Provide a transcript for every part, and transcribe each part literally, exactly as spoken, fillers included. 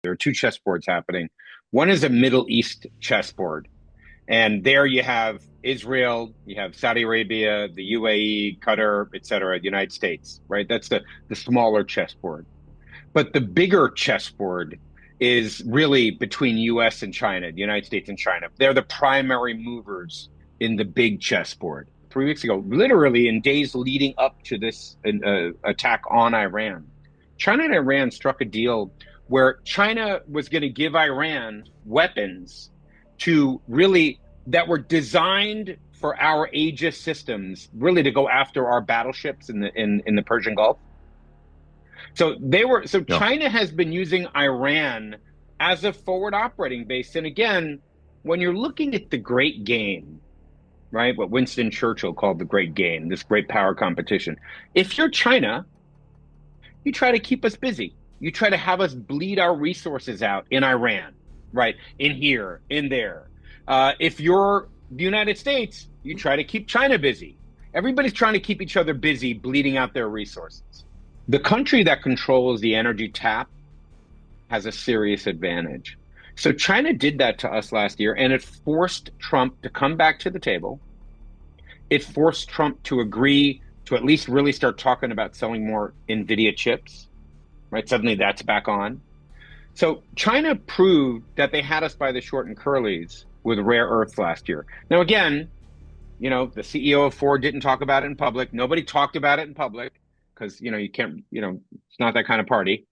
There are two chessboards happening. One is a Middle East chessboard, and there you have Israel, you have Saudi Arabia, the U A E, Qatar, et cetera, the United States, right? That's the, the smaller chessboard. But the bigger chessboard is really between U S and China, the United States and China. They're the primary movers in the big chessboard. Three weeks ago, literally in days leading up to this uh, attack on Iran, China and Iran struck a deal where China was going to give Iran weapons to really that were designed for our Aegis systems, really to go after our battleships in the in, in the Persian Gulf. So they were so Yeah. China has been using Iran as a forward operating base. And again, when you're looking at the great game, right, what Winston Churchill called the great game, this great power competition, if you're China, you try to keep us busy. You try to have us bleed our resources out in Iran, right, in here, in there. Uh, if you're the United States, you try to keep China busy. Everybody's trying to keep each other busy, bleeding out their resources. The country that controls the energy tap has a serious advantage. So China did that to us last year, and it forced Trump to come back to the table. It forced Trump to agree to at least really start talking about selling more NVIDIA chips, right? Suddenly that's back on. So China proved that they had us by the short and curlies with rare earths last year. Now, again, you know, the C E O of Ford didn't talk about it in public. Nobody talked about it in public because, you know, you can't, you know, it's not that kind of party.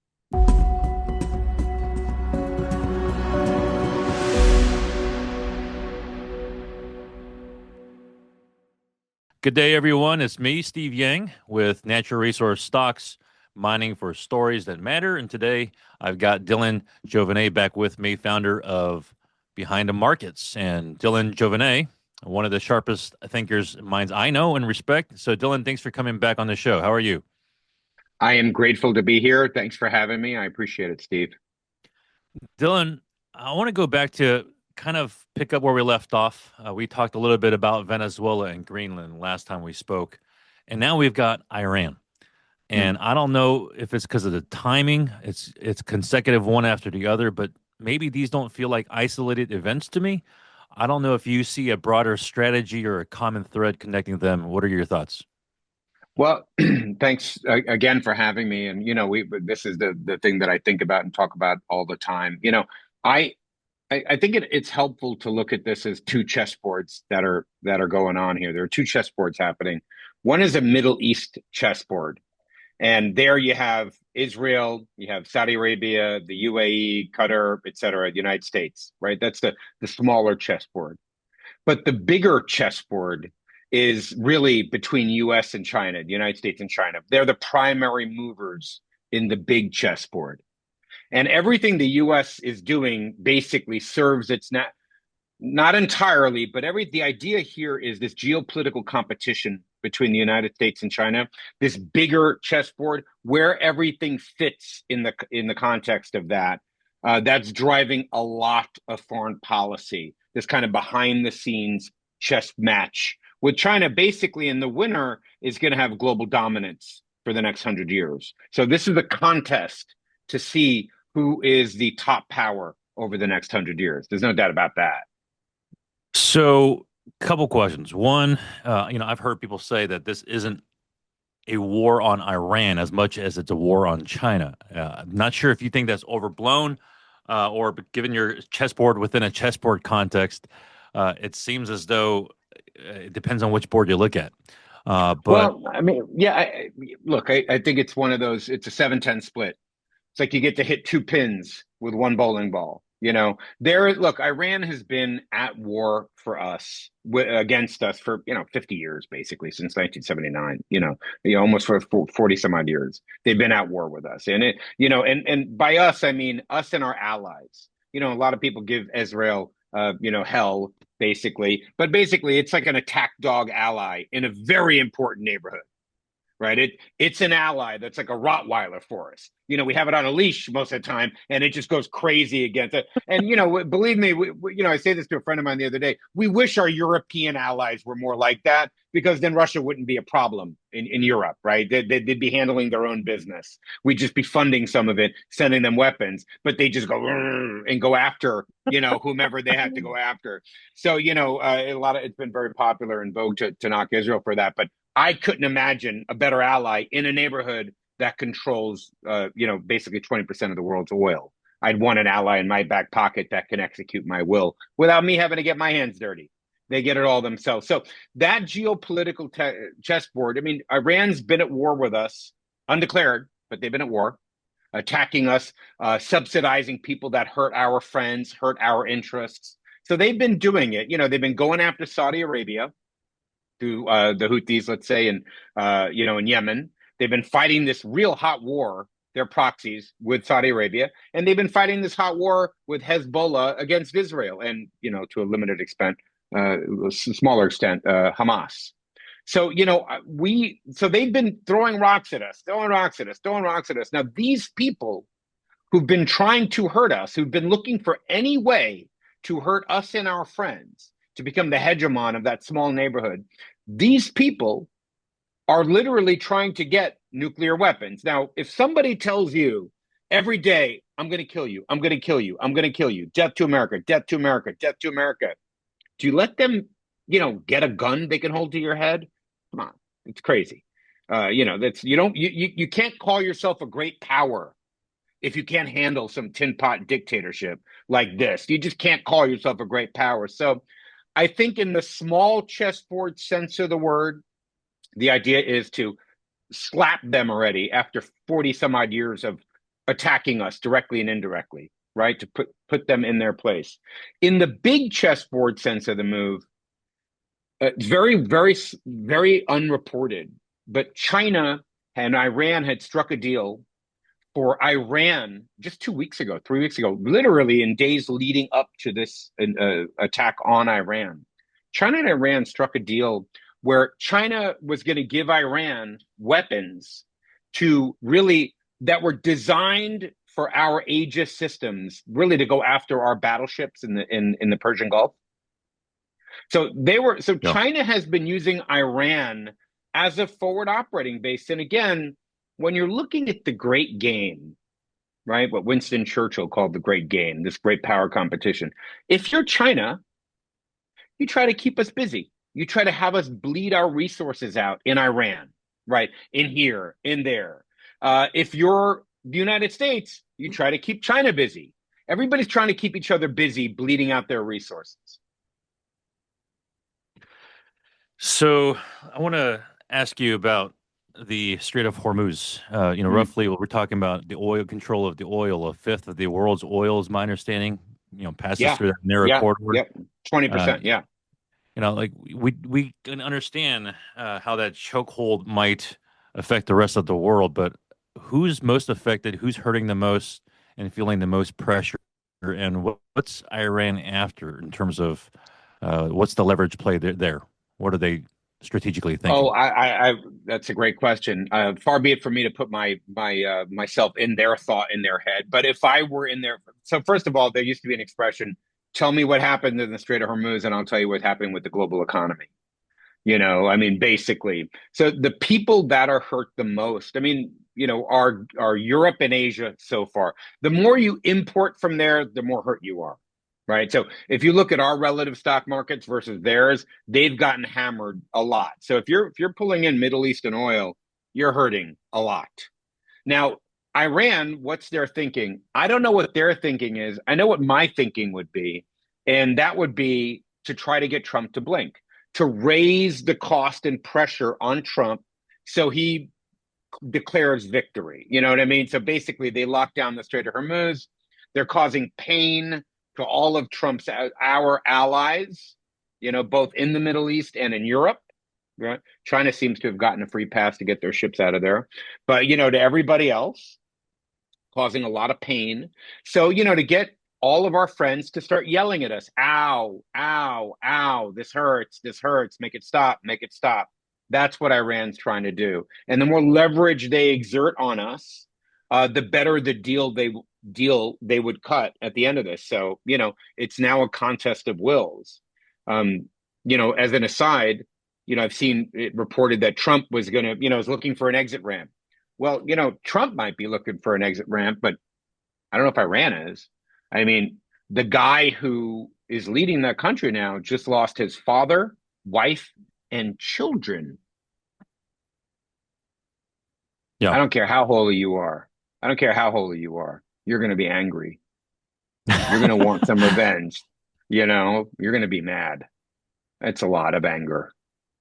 Good day, everyone. It's me, Steve Yang, with Natural Resource Stocks, mining for stories that matter. And today I've got Dylan Jovanet back with me, founder of Behind the Markets. And Dylan Jovanet, one of the sharpest thinkers minds I know and respect. So, Dylan, thanks for coming back on the show. How are you? I am grateful to be here. Thanks for having me. I appreciate it, Steve. Dylan, I want to go back to kind of pick up where we left off. Uh, we talked a little bit about Venezuela and Greenland last time we spoke, and now we've got Iran. Hmm. And I don't know if it's because of the timing. It's it's consecutive one after the other, but maybe these don't feel like isolated events to me. I don't know if you see a broader strategy or a common thread connecting them. What are your thoughts? Well, thanks uh, again for having me. And you know, we this is the the thing that I think about and talk about all the time. You know, I I, I think it, it's helpful to look at this as two chessboards that are that are going on here. There are two chessboards happening. One is a Middle East chessboard, and there you have Israel, you have Saudi Arabia, the U A E, Qatar, et cetera, the United States, right? That's the the smaller chessboard. But the bigger chessboard is really between U S and China, the United States and China. They're the primary movers in the big chessboard. And everything the U S is doing basically serves its not not entirely, but every the idea here is this geopolitical competition between the United States and China, this bigger chessboard where everything fits in the in the context of that. Uh, that's driving a lot of foreign policy. This kind of behind the scenes chess match with China, basically, in the winner is going to have global dominance for the next hundred years. So this is a contest to see who is the top power over the next hundred years. There's no doubt about that. So, couple questions. One, uh, you know, I've heard people say that this isn't a war on Iran as much as it's a war on China. Uh, I'm not sure if you think that's overblown, uh, or but given your chessboard within a chessboard context, uh, it seems as though uh, it depends on which board you look at. Uh, but Well, I mean, yeah, I, look, I, I think it's one of those, it's a seven ten split. It's like you get to hit two pins with one bowling ball. You know, there, look, Iran has been at war for us, w- against us for, you know, fifty years, basically, since nineteen seventy-nine, you know, you know, almost for forty some odd years. They've been at war with us. And it, you know, and, and by us, I mean us and our allies. You know, a lot of people give Israel, uh, you know, hell, basically, but basically it's like an attack dog ally in a very important neighborhood. right? It it's an ally that's like a Rottweiler for us. You know, we have it on a leash most of the time, and it just goes crazy against it. And you know, believe me, we, we, you know, I say this to a friend of mine the other day. We wish our European allies were more like that, because then Russia wouldn't be a problem in, in Europe, right? They'd, they'd be handling their own business. We'd just be funding some of it, sending them weapons, but they just go and go after, you know, whomever they have to go after. So, you know, uh, a lot of it's been very popular in vogue to, to knock Israel for that. But I couldn't imagine a better ally in a neighborhood that controls, uh, you know, basically twenty percent of the world's oil. I'd want an ally in my back pocket that can execute my will without me having to get my hands dirty. They get it all themselves. So that geopolitical te- chessboard, I mean, Iran's been at war with us, undeclared, but they've been at war, attacking us, uh, subsidizing people that hurt our friends, hurt our interests. So they've been doing it. You know, they've been going after Saudi Arabia through uh, the Houthis, let's say, in uh, you know, in Yemen. They've been fighting this real hot war, their proxies, with Saudi Arabia, and they've been fighting this hot war with Hezbollah against Israel, and you know, to a limited extent, uh, a smaller extent, uh, Hamas. So you know, uh, we so they've been throwing rocks at us, throwing rocks at us, throwing rocks at us. Now these people who've been trying to hurt us, who've been looking for any way to hurt us and our friends, to become the hegemon of that small neighborhood, these people are literally trying to get nuclear weapons. Now, if somebody tells you every day, I'm going to kill you, I'm going to kill you, I'm going to kill you, death to America, death to America, death to America, do you let them, you know, get a gun they can hold to your head? Come on, it's crazy. Uh, you know, that's you don't you, you you can't call yourself a great power if you can't handle some tin pot dictatorship like this. You just can't call yourself a great power. So I think in the small chessboard sense of the word, the idea is to slap them already after forty some odd years of attacking us directly and indirectly, right? To put, put them in their place. In the big chessboard sense of the move, uh, it's very, very, very unreported, but China and Iran had struck a deal for Iran just two weeks ago, three weeks ago, literally in days leading up to this uh, attack on Iran. China and Iran struck a deal where China was going to give Iran weapons to really that were designed for our Aegis systems, really to go after our battleships in the in, in the Persian Gulf. So they were so Yeah. China has been using Iran as a forward operating base. And again, when you're looking at the great game, right, what Winston Churchill called the great game, this great power competition, if you're China, you try to keep us busy. You try to have us bleed our resources out in Iran, right, in here, in there. Uh, if you're the United States, you try to keep China busy. Everybody's trying to keep each other busy, bleeding out their resources. So I want to ask you about the Strait of Hormuz. Uh, you know, Mm. roughly what we're talking about, the oil control of the oil, a fifth of the world's oil, is my understanding, you know, passes Yeah, through that narrow yeah, corridor. yeah, twenty Uh, percent, yeah. you know, like we we can understand uh, how that chokehold might affect the rest of the world, but who's most affected? Who's hurting the most and feeling the most pressure? And what, what's Iran after in terms of uh, what's the leverage play there, there? What are they strategically Oh, thinking? I, I, I that's a great question. Uh, far be it for me to put my my uh, myself in their thought in their head. But if I were in their, so first of all, there used to be an expression: "Tell me what happened in the Strait of Hormuz, and I'll tell you what's happening with the global economy." You know, I mean, basically. So the people that are hurt the most, I mean, you know, are are Europe and Asia so far. The more you import from there, the more hurt you are, right? So if you look at our relative stock markets versus theirs, they've gotten hammered a lot. So if you're if you're pulling in Middle Eastern oil, you're hurting a lot. Now, Iran, what's their thinking? I don't know what their thinking is. I know what my thinking would be, and that would be to try to get Trump to blink, to raise the cost and pressure on Trump so he declares victory. You know what I mean? So basically, they lock down the Strait of Hormuz. They're causing pain to all of Trump's our allies, you know, both in the Middle East and in Europe. Right? China seems to have gotten a free pass to get their ships out of there. But, you know, to everybody else, causing a lot of pain. So, you know, to get all of our friends to start yelling at us, ow, ow, ow, this hurts, this hurts, make it stop, make it stop. That's what Iran's trying to do. And the more leverage they exert on us, uh, the better the deal they deal they would cut at the end of this. So, you know, it's now a contest of wills. Um, you know, as an aside, you know, I've seen it reported that Trump was going to, you know, was looking for an exit ramp. Well, you know, Trump might be looking for an exit ramp, but I don't know if Iran is. I mean, the guy who is leading that country now just lost his father, wife, and children. Yeah. I don't care how holy you are. I don't care how holy you are. You're going to be angry. You're going to want some revenge. You know, you're going to be mad. It's a lot of anger.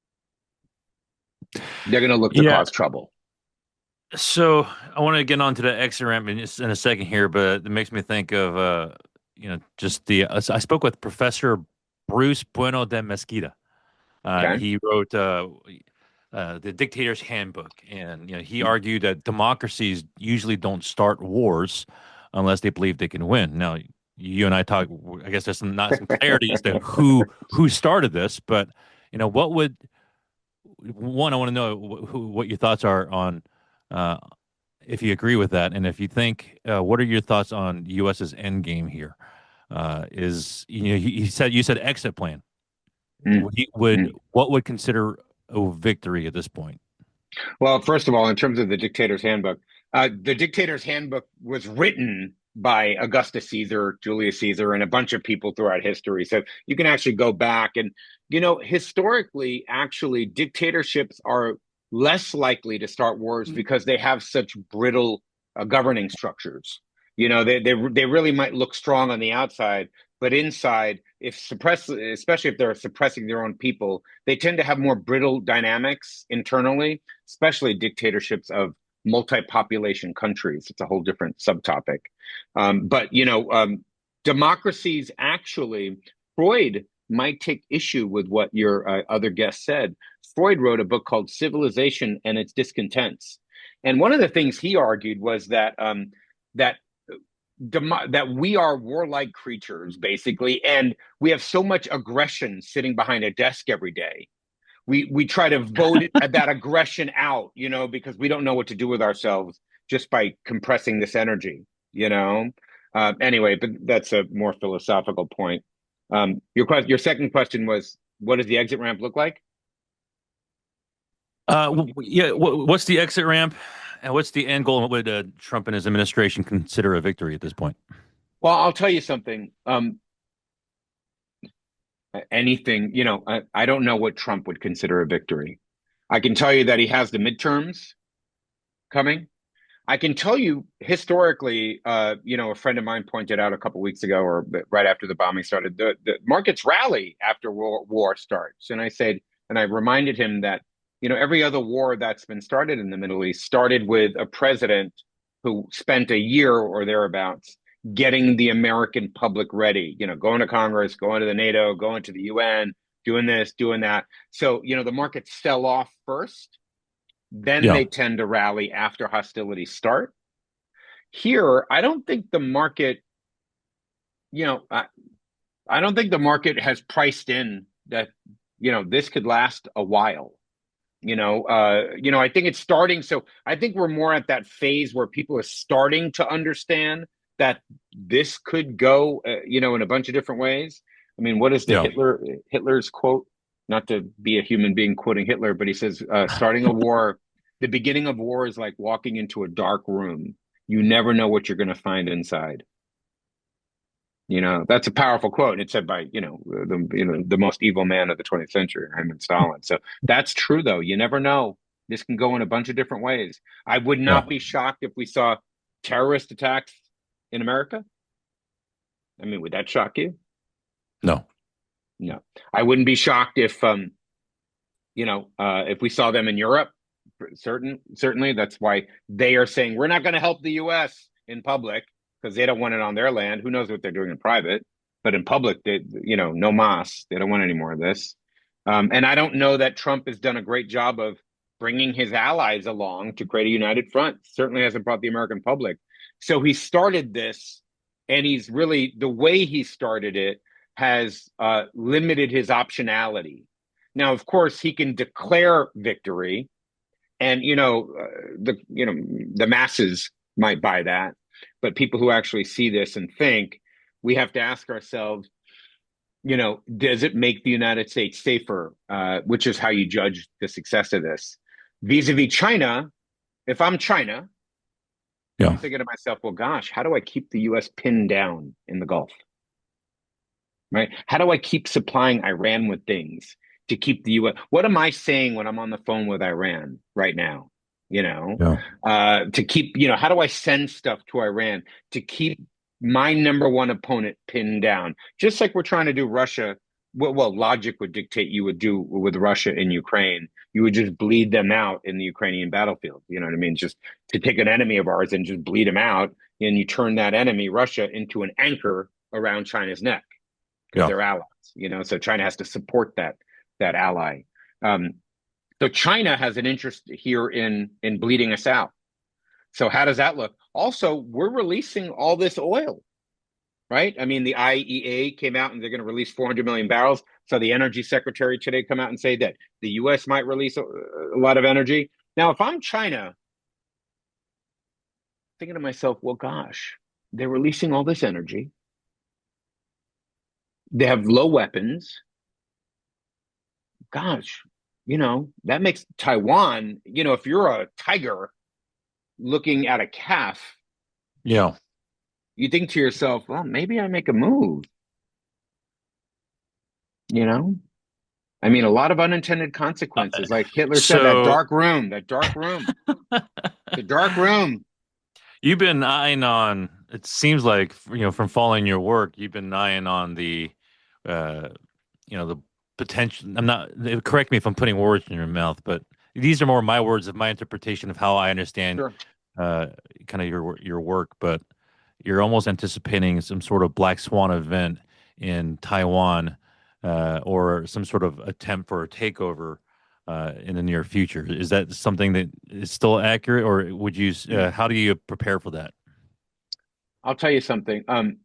They're going to look to Yeah. cause trouble. So I want to get on to the exit ramp in, just in a second here, but it makes me think of, uh, you know, just the. Uh, I spoke with Professor Bruce Bueno de Mesquita. Uh, Okay. he wrote uh, uh, the Dictator's Handbook, and you know he argued that democracies usually don't start wars unless they believe they can win. Now, you and I talk. I guess there's some, not some clarity as to who who started this, but you know, what would one? I want to know who, what your thoughts are on. Uh, if you agree with that, and if you think, uh, what are your thoughts on US's end game here? Uh, is you know he, he said you said exit plan. Mm, Would, he, would mm. what would consider a victory at this point? Well, first of all, in terms of the Dictator's Handbook, uh, the Dictator's Handbook was written by Augustus Caesar, Julius Caesar, and a bunch of people throughout history. So you can actually go back and, you know, historically, actually, dictatorships are less likely to start wars because they have such brittle uh, governing structures. You know, they, they they really might look strong on the outside, but inside, if suppress, especially if they're suppressing their own people, they tend to have more brittle dynamics internally, especially dictatorships of multi-population countries. It's a whole different subtopic. Um, but, you know, um, democracies actually, Freud might take issue with what your uh, other guest said. Freud wrote a book called Civilization and Its Discontents. And one of the things he argued was that um, that that we are warlike creatures, basically, and we have so much aggression sitting behind a desk every day. We we try to vote that aggression out, you know, because we don't know what to do with ourselves just by compressing this energy, you know. Uh, anyway, but that's a more philosophical point. Um, your question, your second question was, what does the exit ramp look like? Uh, w- yeah. What, what's the exit ramp, and what's the end goal? And what would uh, Trump and his administration consider a victory at this point? Well, I'll tell you something. Um, anything, you know, I, I don't know what Trump would consider a victory. I can tell you that he has the midterms coming. I can tell you historically, uh, you know, a friend of mine pointed out a couple weeks ago, or right after the bombing started, the, the markets rally after war, war starts. And I said, and I reminded him that, you know, every other war that's been started in the Middle East started with a president who spent a year or thereabouts getting the American public ready, you know, going to Congress, going to the NATO, going to the U N, doing this, doing that. So, you know, the markets sell off first, then Yeah. they tend to rally after hostilities start. Here, I don't think the market, you know, I, I don't think the market has priced in that, you know, this could last a while. You know, uh, you know, I think it's starting. So I think we're more at that phase where people are starting to understand that this could go, uh, you know, in a bunch of different ways. I mean, what is the Yeah. Hitler Hitler's quote? Not to be a human being quoting Hitler, but he says, uh, starting a war, the beginning of war is like walking into a dark room. You never know what you're going to find inside. You know, that's a powerful quote. It's said by, you know, the you know the most evil man of the twentieth century, Hyman Stalin. So that's true, though. You never know. This can go in a bunch of different ways. I would Yeah. not be shocked if we saw terrorist attacks in America. I mean, would that shock you? No. No. I wouldn't be shocked if, um, you know, uh, if we saw them in Europe. Certain, certainly, that's why they are saying we're not going to help the U S in public because they don't want it on their land. Who knows what they're doing in private? But in public, they, you know, no mas. They don't want any more of this. Um, and I don't know that Trump has done a great job of bringing his allies along to create a united front. Certainly hasn't brought the American public. So he started this, and he's really the way he started it has uh, limited his optionality. Now, of course, he can declare victory, and you know uh, the you know the masses might buy that, but people who actually see this and think, we have to ask ourselves, you know, does it make the United States safer? Uh, which is how you judge the success of this vis-a-vis China. If I'm China, Yeah. I'm thinking to myself, well, gosh, how do I keep the U S pinned down in the Gulf? Right? How do I keep supplying Iran with things to keep the U S? What am I saying when I'm on the phone with Iran right now? You know, Yeah. uh, to keep, you know, how do I send stuff to Iran to keep my number one opponent pinned down? Just like we're trying to do Russia. Well, well, logic would dictate you would do with Russia in Ukraine. You would just bleed them out in the Ukrainian battlefield. You know what I mean? Just to take an enemy of ours and just bleed them out. And you turn that enemy, Russia, into an anchor around China's neck because Yeah. they're allies, you know. So China has to support that that ally. Um, so China has an interest here in in bleeding us out. So how does that look? Also, we're releasing all this oil, right? I mean, the I E A came out and they're going to release four hundred million barrels. So the energy secretary today come out and say that the U S might release a, a lot of energy. Now, if I'm China, thinking to myself, well, gosh, they're releasing all this energy. They have low weapons. Gosh, you know, that makes Taiwan, you know, if you're a tiger looking at a calf, Yeah. you think to yourself, well, maybe I make a move, you know? I mean, a lot of unintended Uh, consequences. Like Hitler said, that so dark room, that dark room, the dark room. you've been eyeing on, it seems like, you know, from following your work, you've been eyeing on the, uh, you know, the potential. I'm not, correct me if I'm putting words in your mouth, but these are more my words of my interpretation of how I understand Sure. uh, kind of your your work. But you're almost anticipating some sort of black swan event in Taiwan, uh, or some sort of attempt for a takeover uh, in the near future. Is that something that is still accurate, or would you? Uh, how do you prepare for that? I'll tell you something. Um,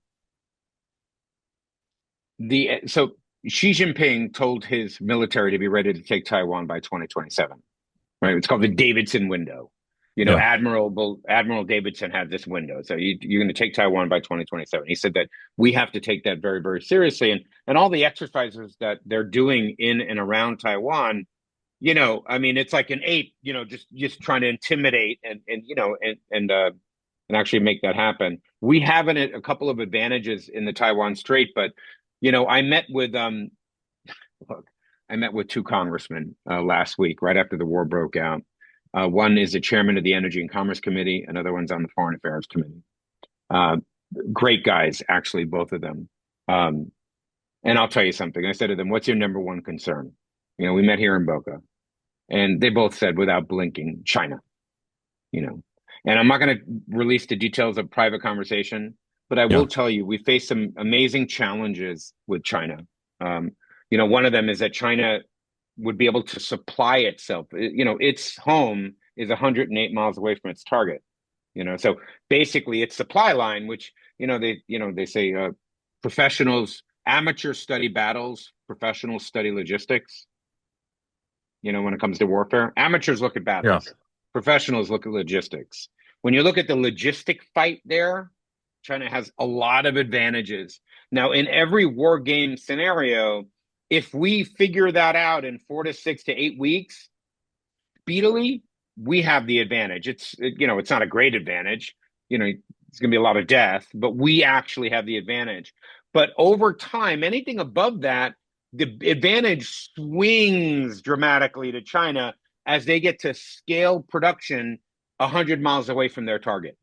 the so Xi Jinping told his military to be ready to take Taiwan by twenty twenty-seven. Right? It's called the Davidson window. You know, Yeah, Admiral Admiral Davidson had this window. So you, you're going to take Taiwan by twenty twenty-seven. He said that we have to take that very, very seriously. And and all the exercises that they're doing in and around Taiwan, you know, I mean, it's like an ape, you know, just just trying to intimidate and and you know and and uh, and actually make that happen. We have an, a couple of advantages in the Taiwan Strait, but you know, I met with um, look, I met with two congressmen uh, last week, right after the war broke out. Uh, one is the chairman of the Energy and Commerce Committee. Another one's on the Foreign Affairs Committee. Uh, Great guys, actually, both of them. Um, and I'll tell you something. I said to them, "What's your number one concern?" You know, we met here in Boca, and they both said, without blinking, China. You know, and I'm not going to release the details of private conversation, but I yeah, will tell you, we face some amazing challenges with China. Um, you know, one of them is that China would be able to supply itself. You know, its home is one hundred eight miles away from its target. You know, so basically, its supply line, which you know they you know they say uh, professionals, amateurs study battles, professionals study logistics. You know, when it comes to warfare, amateurs look at yeah. battles, professionals look at logistics. When you look at the logistic fight there, China has a lot of advantages. Now, in every war game scenario, if we figure that out in four to six to eight weeks, speedily, we have the advantage. It's, you know, it's not a great advantage. You know, it's going to be a lot of death, but we actually have the advantage. But over time, anything above that, the advantage swings dramatically to China as they get to scale production one hundred miles away from their target.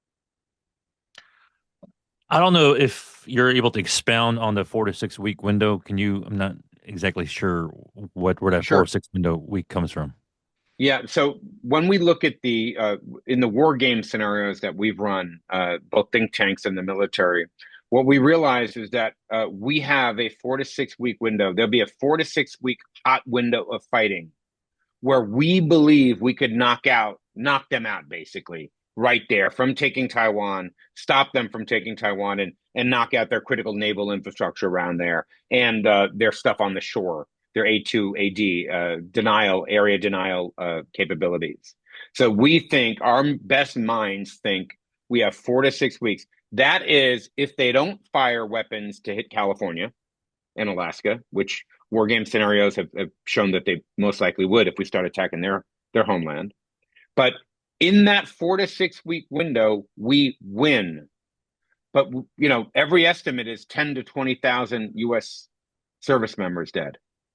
I don't know if you're able to expound on the four to six week window. Can you? I'm not exactly sure what where that four or Sure. six window week comes from. Yeah. So when we look at the uh, in the war game scenarios that we've run, uh, both think tanks and the military, what we realize is that uh, we have a four to six week window. There'll be a four to six week hot window of fighting where we believe we could knock out, knock them out basically right there from taking Taiwan, stop them from taking Taiwan, and and knock out their critical naval infrastructure around there and uh, their stuff on the shore. their A two A D uh, denial, area denial uh, capabilities. So we think our best minds think we have four to six weeks. That is, if they don't fire weapons to hit California and Alaska, which war game scenarios have, have shown that they most likely would if we start attacking their their homeland. But in that four to six week window, we win. But you know, every estimate is ten to twenty thousand U S service members dead.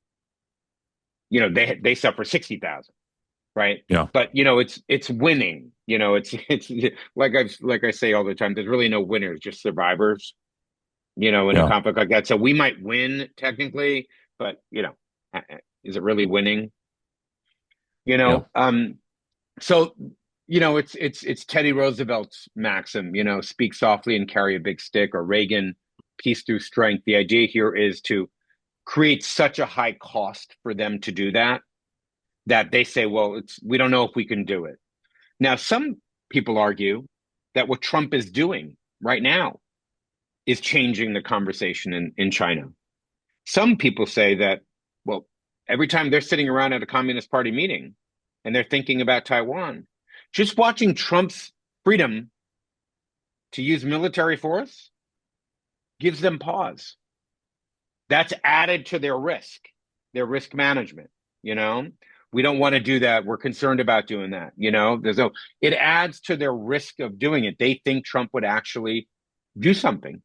You know, they they suffer sixty thousand, right? Yeah. But you know, it's it's winning. You know, it's it's like I like I say all the time. There's really no winners, just survivors. You know, in a Yeah. conflict like that. So we might win technically, but you know, is it really winning? You Yeah. know, um, so you know, it's it's it's Teddy Roosevelt's maxim. You know, speak softly and carry a big stick, or Reagan, peace through strength. The idea here is to create such a high cost for them to do that that they say, well, it's we don't know if we can do it. Now, some people argue that what Trump is doing right now is changing the conversation in, in China. Some people say that, well, every time they're sitting around at a Communist Party meeting and they're thinking about Taiwan, just watching Trump's freedom to use military force gives them pause. That's added to their risk, their risk management. You know, we don't want to do that. We're concerned about doing that. You know, there's no, it adds to their risk of doing it. They think Trump would actually do something.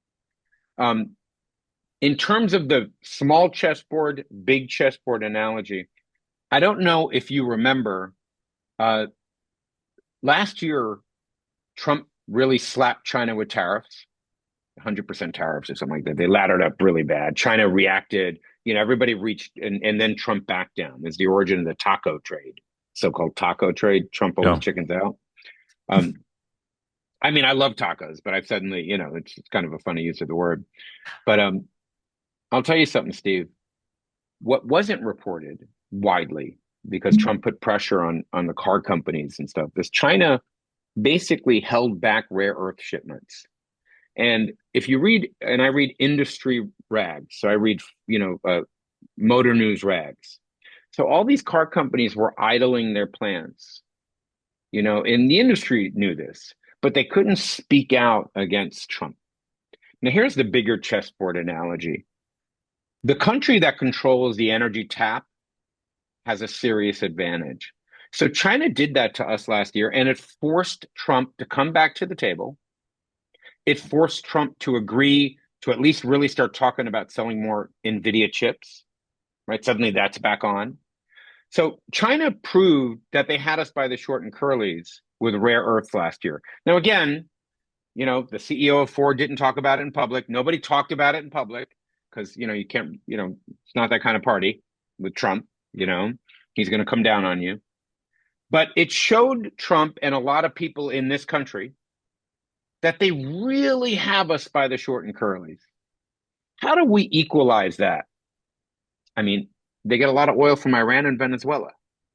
Um, in terms of the small chessboard, big chessboard analogy, I don't know if you remember, uh, last year, Trump really slapped China with tariffs, one hundred percent tariffs or something like that. They laddered up really bad. China reacted, you know, everybody reached, and, and then Trump backed down. It's the origin of the taco trade, so-called taco trade. Trump always Yeah. chickens out. Um, I mean, I love tacos, but I've suddenly, you know, it's, it's kind of a funny use of the word. But um, I'll tell you something, Steve. What wasn't reported widely, because Trump put pressure on on the car companies and stuff, is China basically held back rare earth shipments. And if you read, and I read industry rags, so I read, you know, uh, motor news rags. So all these car companies were idling their plants, you know, and the industry knew this, but they couldn't speak out against Trump. Now, here's the bigger chessboard analogy. The country that controls the energy tap has a serious advantage. So China did that to us last year, and it forced Trump to come back to the table. It forced Trump to agree to at least really start talking about selling more NVIDIA chips, right? Suddenly that's back on. So China proved that they had us by the short and curlies with rare earths last year. Now, again, you know, the C E O of Ford didn't talk about it in public. Nobody talked about it in public because, you know, you can't, you know, it's not that kind of party with Trump, you know, he's going to come down on you. But it showed Trump and a lot of people in this country that they really have us by the short and curlies. How do we equalize that? I mean, they get a lot of oil from Iran and Venezuela.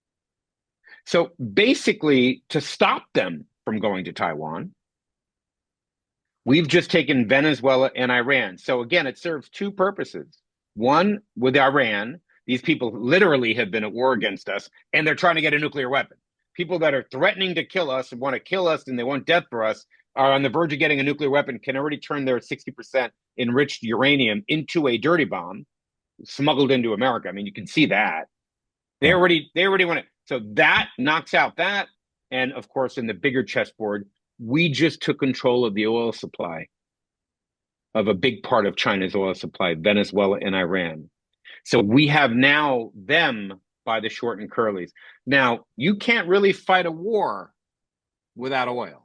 So basically, to stop them from going to Taiwan, we've just taken Venezuela and Iran. So again, it serves two purposes. One, with Iran, these people literally have been at war against us, and they're trying to get a nuclear weapon. People that are threatening to kill us and want to kill us and they want death for us are on the verge of getting a nuclear weapon, can already turn their sixty percent enriched uranium into a dirty bomb smuggled into America. I mean, you can see that. They Yeah. already they already want it. So that knocks out that. And of course, in the bigger chessboard, we just took control of the oil supply of a big part of China's oil supply, Venezuela and Iran. So we have now them by the short and curlies. Now, you can't really fight a war without oil.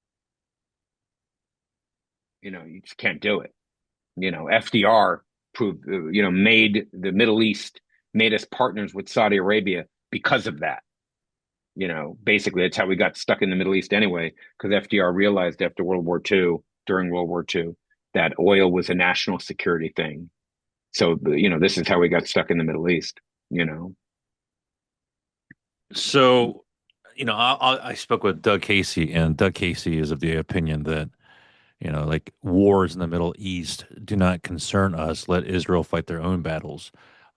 You know, you just can't do it. You know, F D R proved, you know, made the Middle East, made us partners with Saudi Arabia because of that. You know, basically, that's how we got stuck in the Middle East anyway, because F D R realized after World War Two, during World War Two, that oil was a national security thing. So, you know, this is how we got stuck in the Middle East, you know. So, you know, I, I I spoke with Doug Casey, and Doug Casey is of the opinion that, you know, like wars in the Middle East do not concern us. Let Israel fight their own battles.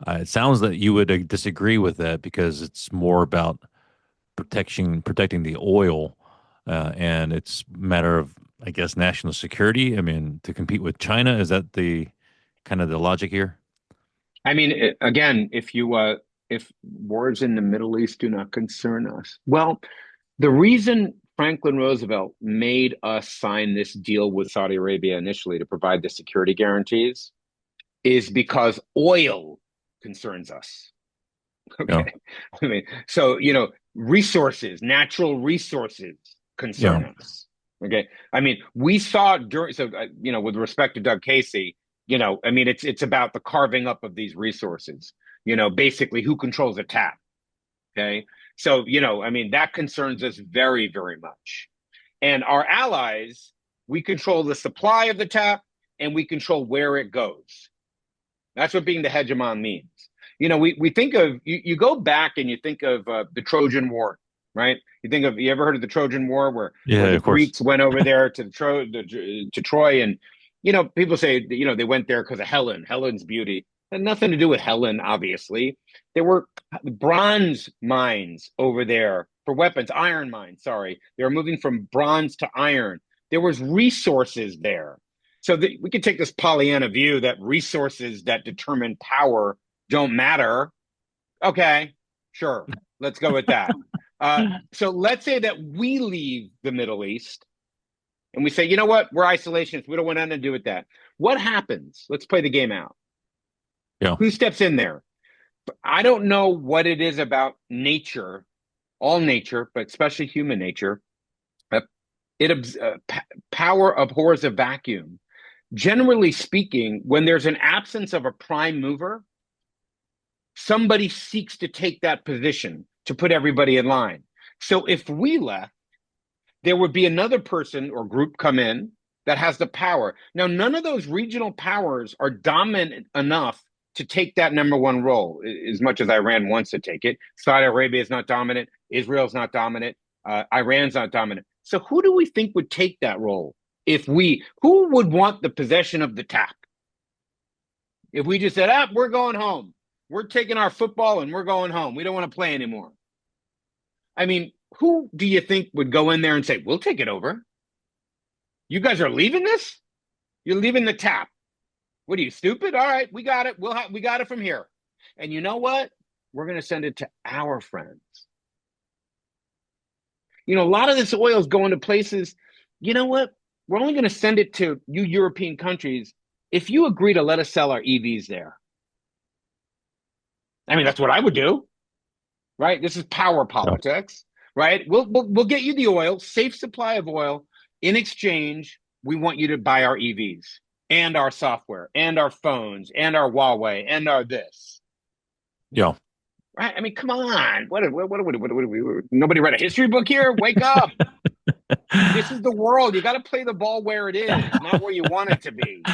Uh, it sounds that you would uh, disagree with that because it's more about protection, protecting the oil, uh, and it's a matter of, I guess, national security. I mean, to compete with China, is that the kind of the logic here? I mean, it- again, if you uh, if wars in the Middle East do not concern us, well, the reason Franklin Roosevelt made us sign this deal with Saudi Arabia initially to provide the security guarantees is because oil concerns us. Yeah, Okay. I mean, so, you know, resources, natural resources yeah, concern us. Okay. I mean, we saw during, so, uh, you know, with respect to Doug Casey, you know, I mean, it's, it's about the carving up of these resources, you know, basically who controls the tap. Okay. So, you know, I mean, that concerns us very, very much. And our allies, we control the supply of the tap and we control where it goes. That's what being the hegemon means. You know, we, we think of, you, you go back and you think of uh, the Trojan War, right? You think of, you ever heard of the Trojan War where, yeah. where the Of course. Greeks went over there to, the Tro, the, to Troy and, you know, people say, you know, they went there because of Helen, Helen's beauty. It had nothing to do with Helen, obviously. There were bronze mines over there for weapons, iron mines, sorry. They were moving from bronze to iron. There was resources there. So the, we could take this Pollyanna view that resources that determine power don't matter. Okay, sure. Let's go with that. Uh, so let's say that we leave the Middle East and we say, you know what? We're isolationists. We don't want nothing to do with that. What happens? Let's play the game out. Yeah. Who steps in there? I don't know what it is about nature, all nature, but especially human nature. Uh, it uh, p- Power abhors a vacuum. Generally speaking, when there's an absence of a prime mover, somebody seeks to take that position to put everybody in line. So if we left, there would be another person or group come in that has the power. Now, none of those regional powers are dominant enough to take that number one role, as much as Iran wants to take it. Saudi Arabia is not dominant. Israel's not dominant. Uh, Iran's not dominant. So who do we think would take that role? If we, who would want the possession of the tap? If we just said, ah, we're going home, we're taking our football and we're going home. We don't want to play anymore. I mean, who do you think would go in there and say, we'll take it over? You guys are leaving this? You're leaving the tap. What are you, stupid? All right, we got it. We'll ha- we got it from here. And you know what? We're going to send it to our friends. You know, a lot of this oil is going to places. You know what? We're only going to send it to you European countries if you agree to let us sell our E Vs there. I mean, that's what I would do, right? This is power Yeah. politics, right? We'll, we'll, we'll get you the oil, safe supply of oil. In exchange, we want you to buy our E Vs and our software and our phones and our Huawei and our this. Yeah. Right? I mean, come on. What, what, what, what, what, what, what, nobody read a history book here? Wake up. This is the world. You got to play the ball where it is, not where you want it to be.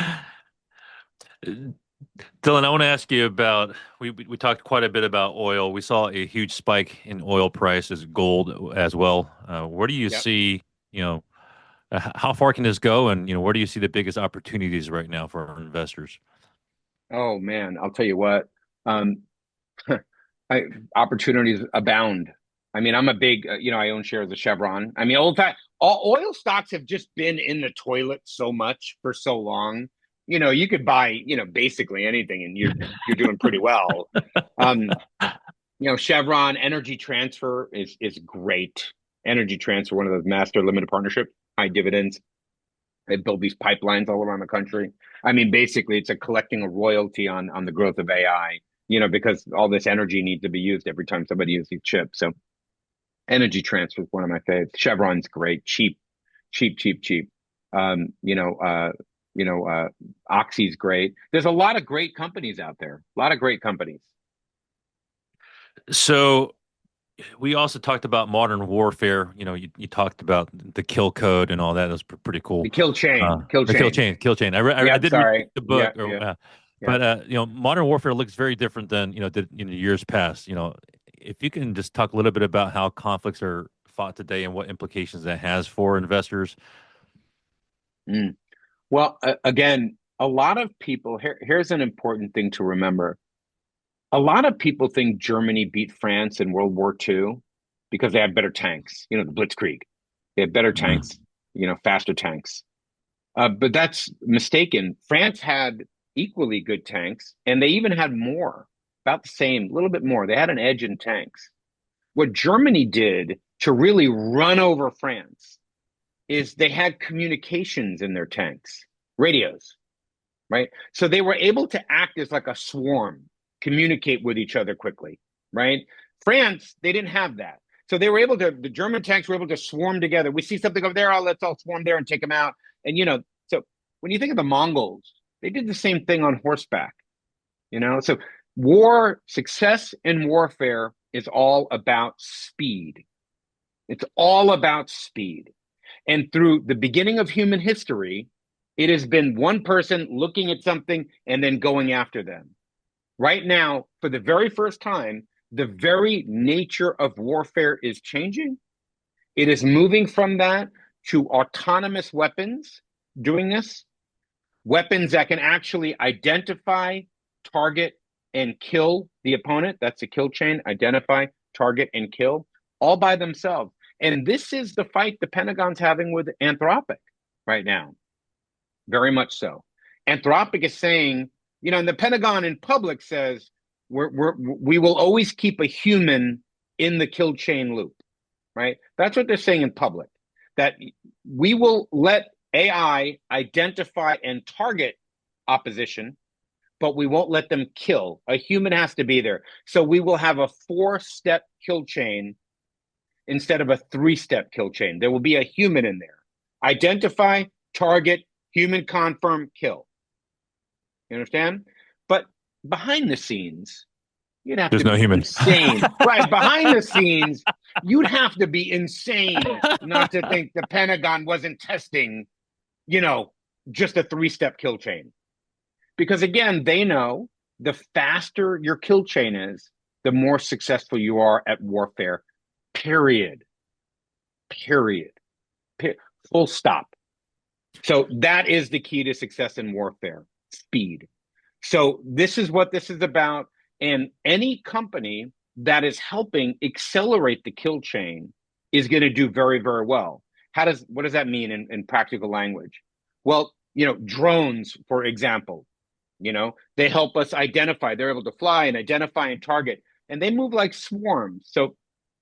Dylan, I want to ask you about we we we talked quite a bit about oil. We saw a huge spike in oil prices, gold as well. Uh, where do you Yep. see, you know, uh, h- how far can this go, and you know, where do you see the biggest opportunities right now for our investors? Oh man, I'll tell you what. Um, I, opportunities abound. I mean, I'm a big, uh, you know, I own shares of Chevron. I mean, old time, all oil stocks have just been in the toilet so much for so long. You know, you could buy, you know, basically anything, and you're you're doing pretty well. Um, you know, Chevron Energy Transfer is is great. Energy Transfer, one of those master limited partnership, high dividends. They build these pipelines all around the country. I mean, basically, it's a collecting a royalty on on the growth of A I. You know, because all this energy needs to be used every time somebody uses a chip. So Energy Transfer is one of my favorites. Chevron's great, cheap, cheap, cheap, cheap. Um, you know, uh, you know, uh, Oxy's great. There's a lot of great companies out there. A lot of great companies. So we also talked about modern warfare. You know, you, you talked about the kill code and all that. That was pr pretty The cool. kill Uh, chain, kill the kill chain. chain, kill chain. I, re I I Yep. did read Sorry. the Yeah. book, or, Yeah. uh, Yeah. but uh, you know, modern warfare looks very different than you know did in the years past. You know, if you can just talk a little bit about how conflicts are fought today and what implications that has for investors. Mm. Well, uh, again, a lot of people here. Here's an important thing to remember. A lot of people think Germany beat France in World War Two because they had better tanks, you know, the Blitzkrieg. They had better Mhm. tanks, you know, faster tanks. Uh, but that's mistaken. France had equally good tanks, and they even had more, about the same, a little bit more. They had an edge in tanks. What Germany did to really run over France is they had communications in their tanks, radios, right? So they were able to act as like a swarm, communicate with each other quickly, right? France, they didn't have that. So they were able to, the German tanks were able to swarm together. We see something over there, oh, let's all swarm there and take them out. And, you know, so when you think of the Mongols, they did the same thing on horseback, you know? So war, success in warfare is all about speed. It's all about speed. And through the beginning of human history, it has been one person looking at something and then going after them. Right now, for the very first time, the very nature of warfare is changing. It is moving from that to autonomous weapons doing this, weapons that can actually identify, target, and kill the opponent. That's a kill chain: identify, target, and kill, all by themselves. And this is the fight the Pentagon's having with Anthropic right now, very much so. Anthropic is saying, you know, and the Pentagon in public says, we're, we're, we will always keep a human in the kill chain loop, right? That's what they're saying in public, that we will let A I identify and target opposition, but we won't let them kill. A human has to be there. So we will have a four step kill chain instead of a three step kill chain. There will be a human in there. Identify, target, human confirm, kill. You understand? But behind the scenes, you'd have There's to no be human. insane. Right. Behind the scenes, you'd have to be insane not to think the Pentagon wasn't testing, you know, just a three step kill chain. Because again, they know the faster your kill chain is, the more successful you are at warfare, period. Period. Pe- Full stop. So that is the key to success in warfare: speed. So this is what this is about. And any company that is helping accelerate the kill chain is going to do very, very well. How does what does that mean in, in practical language? Well, you know, drones, for example, you know, they help us identify. They're able to fly and identify and target, and they move like swarms. So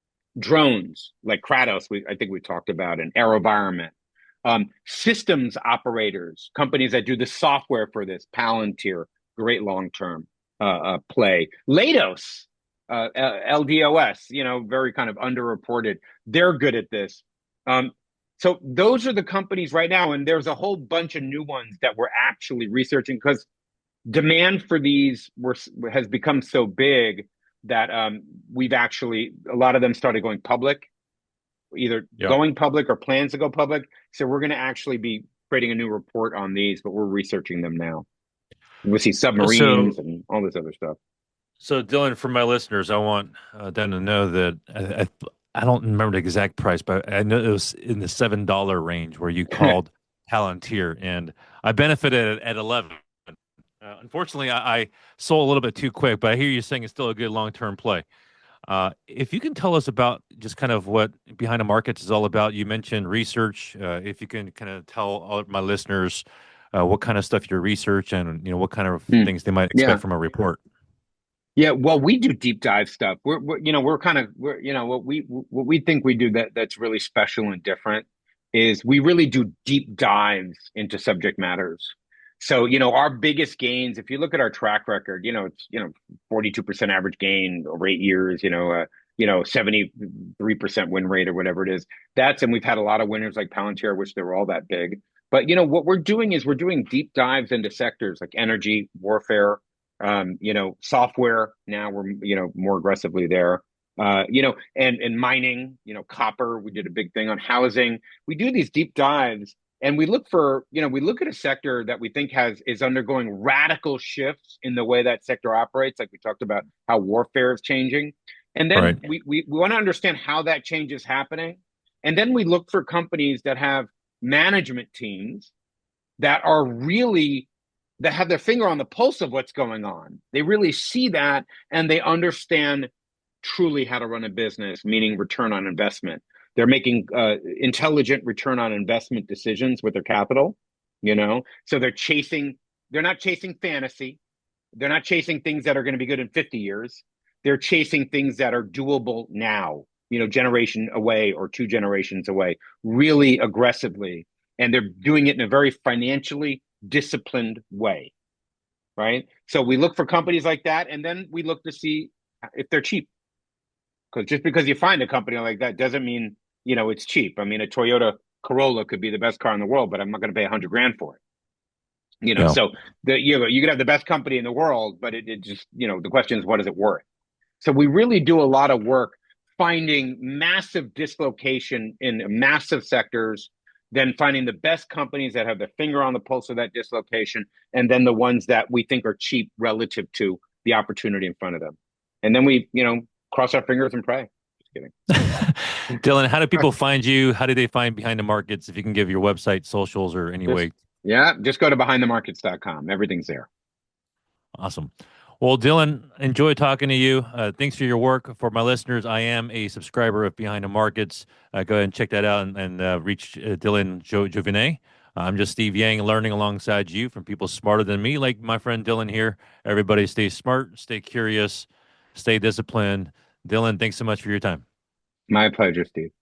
drones like Kratos, we, I think we talked about, and AeroVironment. Um, systems operators, companies that do the software for this, Palantir, great long-term uh, uh, play. Leidos, uh, L D O S, you know, very kind of underreported. They're good at this. Um, so those are the companies right now, and there's a whole bunch of new ones that we're actually researching because demand for these were, has become so big that um, we've actually, a lot of them started going public, either Yeah. going public or plans to go public. So we're going to actually be creating a new report on these, but we're researching them now. We'll see submarines So, and all this other stuff. so Dylan, for my listeners, I want uh, them to know that I, I, I don't remember the exact price, but I know it was in the seven dollar range where you called Palantir, and I benefited at, at eleven. Uh, unfortunately, I, I sold a little bit too quick, but I hear you saying it's still a good long term play. Uh, if you can tell us about just kind of what Behind the Markets is all about, you mentioned research. Uh, if you can kind of tell all of my listeners uh, what kind of stuff you research and you know what kind of Hmm. things they might Yeah. expect from a report. Yeah, well, we do deep dive stuff. We're, we're you know, we're kind of, we're, you know, what we what we think we do that that's really special and different is we really do deep dives into subject matters. So, you know, our biggest gains, if you look at our track record, you know, it's, you know, forty-two percent average gain over eight years, you know, uh, you know, seventy-three percent win rate or whatever it is. That's, and we've had a lot of winners like Palantir, which they were all that big. But, you know, what we're doing is we're doing deep dives into sectors like energy, warfare, um, you know, software. Now we're, you know, more aggressively there. Uh, you know, and and mining, you know, copper. We did a big thing on housing. We do these deep dives, and we look for, you know, we look at a sector that we think has is undergoing radical shifts in the way that sector operates. Like we talked about how warfare is changing, and Right. then we we, we want to understand how that change is happening, and then we look for companies that have management teams that are really that have their finger on the pulse of what's going on. They really see that and they understand truly how to run a business, meaning return on investment. They're making uh, intelligent return on investment decisions with their capital, you know? So they're chasing, they're not chasing fantasy. They're not chasing things that are going to be good in fifty years. They're chasing things that are doable now, you know, generation away or two generations away, really aggressively. And they're doing it in a very financially disciplined way, right? So we look for companies like that, and then we look to see if they're cheap. Because just because you find a company like that doesn't mean, you know, it's cheap. I mean, a Toyota Corolla could be the best car in the world, but I'm not going to pay a hundred grand for it. You know, Yeah. so the you know, you could have the best company in the world, but it, it just, you know, the question is, what is it worth? So we really do a lot of work finding massive dislocation in massive sectors, then finding the best companies that have their finger on the pulse of that dislocation, and then the ones that we think are cheap relative to the opportunity in front of them. And then we, you know, cross our fingers and pray. Just kidding. Dylan, how do people find you? How do they find Behind the Markets? If you can give your website, socials, or any Just, way. yeah, just go to behind the markets dot com. Everything's there. Awesome. Well, Dylan, enjoy talking to you. Uh, thanks for your work. For my listeners, I am a subscriber of Behind the Markets. Uh, go ahead and check that out and, and uh, reach uh, Dylan jo- Jovinet. I'm just Steve Yang, learning alongside you from people smarter than me, like my friend Dylan here. Everybody stay smart, stay curious, stay disciplined. Dylan, thanks so much for your time. My pleasure, Steve.